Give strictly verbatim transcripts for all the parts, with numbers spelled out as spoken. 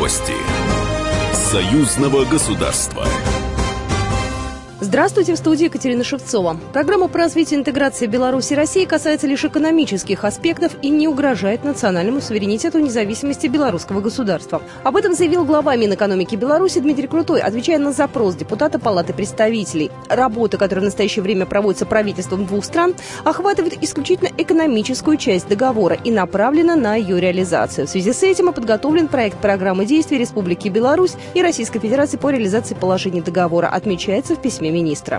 Новости союзного государства. Здравствуйте, в студии Екатерина Шевцова. Программа по развитию интеграции Беларуси и России касается лишь экономических аспектов и не угрожает национальному суверенитету и независимости белорусского государства. Об этом заявил глава Минэкономики Беларуси Дмитрий Крутой, отвечая на запрос депутата Палаты представителей. Работа, которая в настоящее время проводится правительством двух стран, охватывает исключительно экономическую часть договора и направлена на ее реализацию. В связи с этим и подготовлен проект программы действий Республики Беларусь и Российской Федерации по реализации положений договора, отмечается в письме министра.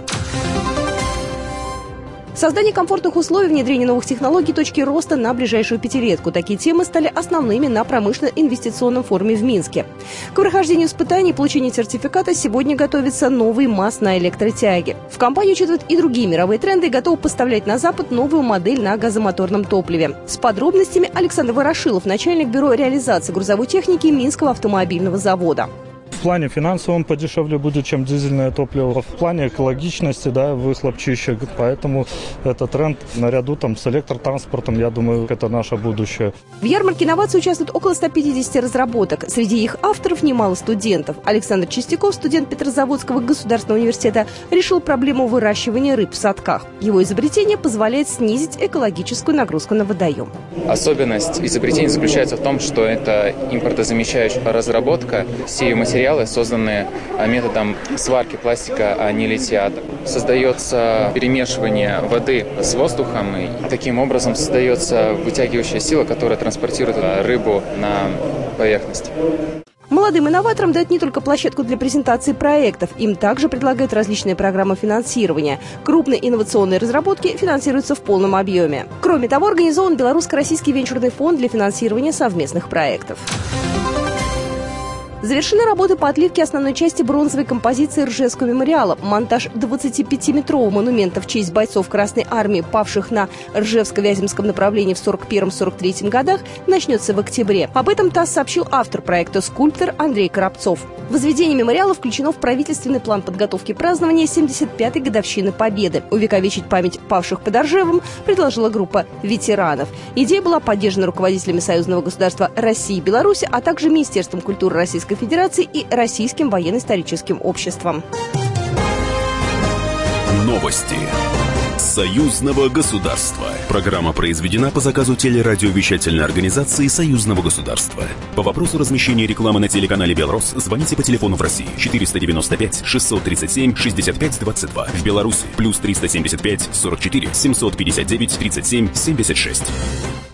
Создание комфортных условий, внедрение новых технологий, точки роста на ближайшую пятилетку. Такие темы стали основными на промышленно-инвестиционном форуме в Минске. К прохождению испытаний и получению сертификата сегодня готовится новый МАЗ на электротяге. В компании учитывают и другие мировые тренды и готовы поставлять на Запад новую модель на газомоторном топливе. С подробностями Александр Ворошилов, начальник бюро реализации грузовой техники Минского автомобильного завода. В плане финансовом подешевле будет, чем дизельное топливо. В плане экологичности, да, выхлоп чище. Поэтому этот тренд наряду там с электротранспортом, я думаю, это наше будущее. В ярмарке инноваций участвуют около ста пятидесяти разработок. Среди их авторов немало студентов. Александр Чистяков, студент Петрозаводского государственного университета, решил проблему выращивания рыб в садках. Его изобретение позволяет снизить экологическую нагрузку на водоем. Особенность изобретения заключается в том, что это импортозамещающая разработка. Все материалы, созданные методом сварки пластика, они летят. Создается перемешивание воды с воздухом, и таким образом создается вытягивающая сила, которая транспортирует рыбу на поверхность. Молодым инноваторам дают не только площадку для презентации проектов, им также предлагают различные программы финансирования. Крупные инновационные разработки финансируются в полном объеме. Кроме того, организован Белорусско-Российский венчурный фонд для финансирования совместных проектов. Завершены работы по отливке основной части бронзовой композиции Ржевского мемориала. Монтаж двадцатипятиметрового монумента в честь бойцов Красной Армии, павших на Ржевско-Вяземском направлении в сорок первом — сорок третьем годах, начнется в октябре. Об этом ТАСС сообщил автор проекта, скульптор Андрей Коробцов. Возведение мемориала включено в правительственный план подготовки празднования семьдесят пятой годовщины Победы. Увековечить память павших под Ржевом предложила группа ветеранов. Идея была поддержана руководителями союзного государства России и Беларуси, а также Министерством культуры Российской Федерации и Российским военно-историческим обществом. Новости союзного государства. Программа произведена по заказу телерадиовещательной организации союзного государства. По вопросу размещения рекламы на телеканале «Белрос» звоните по телефону в России четыреста девяносто пять шестьсот тридцать семь шестьдесят пять двадцать два. В Беларуси плюс триста семьдесят пять сорок четыре семьсот пятьдесят девять тридцать семь семьдесят шесть.